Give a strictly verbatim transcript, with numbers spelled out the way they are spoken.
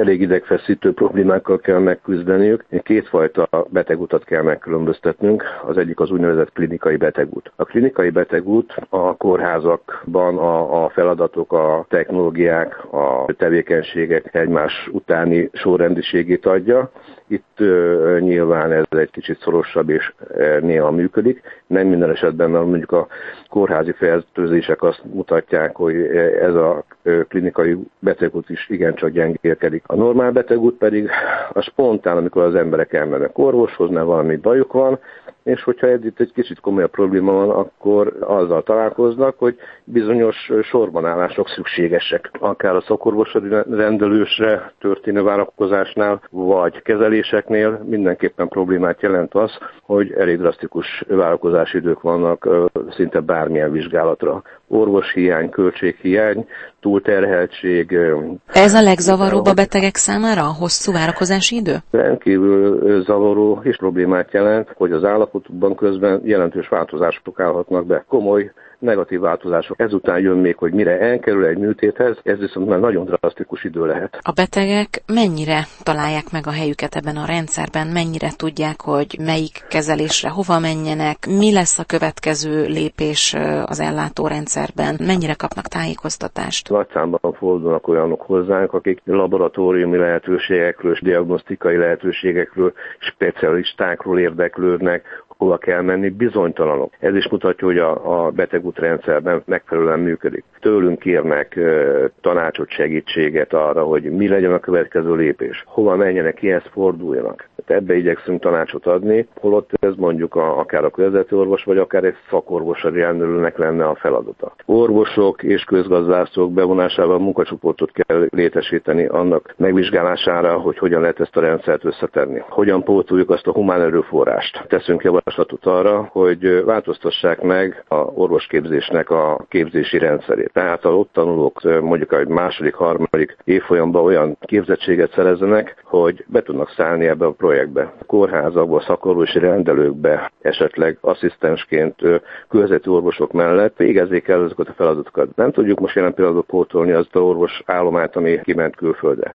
elég idegfeszítő problémákkal kell megküzdeniük. Kétfajta betegutat kell megkülönböztetnünk. Az egyik az úgynevezett klinikai betegút. A klinikai betegút a kórházakban a, a feladatok, a technológiák, a tevékenységek egymás utáni sorrendiségét adja. Itt uh, nyilván ez egy kicsit szorosabb és uh, néha működik. Nem minden esetben, mert mondjuk a kórházi fertőzések azt mutatják, hogy ez a uh, klinikai betegút is igencsak gyengélkedik. A normál betegút pedig a spontán, amikor az emberek elmennek orvoshoz, mert valami bajuk van, és hogyha itt egy kicsit komolyabb probléma van, akkor azzal találkoznak, hogy bizonyos sorbanállások szükségesek. Akár a szakorvosi rendelősre történő várakozásnál, vagy kezeléseknél mindenképpen problémát jelent az, hogy elég drasztikus várakozási idők vannak szinte bármilyen vizsgálatra. Orvoshiány, költséghiány, túlterheltség. Ez a legzavaróbb a betegek számára, a hosszú várakozási idő? Rendkívül zavaró és problémát jelent, hogy az állapotukban közben jelentős változások állhatnak be. Komoly negatív változások. Ezután jön még, hogy mire elkerül egy műtéthez, ez viszont már nagyon drasztikus idő lehet. A betegek mennyire találják meg a helyüket ebben a rendszerben, mennyire tudják, hogy melyik kezelésre hova menjenek, mi lesz a következő lépés az ellátórendszerben, mennyire kapnak tájékoztatást? Nagy számban fordulnak olyanok hozzánk, akik laboratóriumi lehetőségekről és diagnosztikai lehetőségekről, specialistákról érdeklődnek, hova kell menni, bizonytalanok. Ez is mutatja, hogy a, a betegútrendszerben megfelelően működik. Tőlünk kérnek e, tanácsot, segítséget arra, hogy mi legyen a következő lépés. Hova menjenek, kihez forduljanak. Tehát ebbe igyekszünk tanácsot adni, holott ez mondjuk a, akár a közvető orvos, vagy akár egy szakorvos rendelőnek lenne a feladata. Orvosok és közgazdászok bevonásával munkacsoportot kell létesíteni annak megvizsgálására, hogy hogyan lehet ezt a rendszert összetenni. Hogyan pótoljuk azt a humán erőforrást. Teszünk javaslatot arra, hogy változtassák meg a orvosképzésnek a képzési rendszerét. Tehát a ott tanulók mondjuk egy második, harmadik évfolyamban olyan képzettséget szerezzenek, hogy be tudnak szállni ebbe a projektbe. Kórházakba, szakorvosi rendelőkbe, esetleg asszisztensként közvető orvosok mellett végezzék el ezeket a feladatokat. Nem tudjuk most jelen pillanatban pótolni azt az orvos állományt, ami kiment külföldre.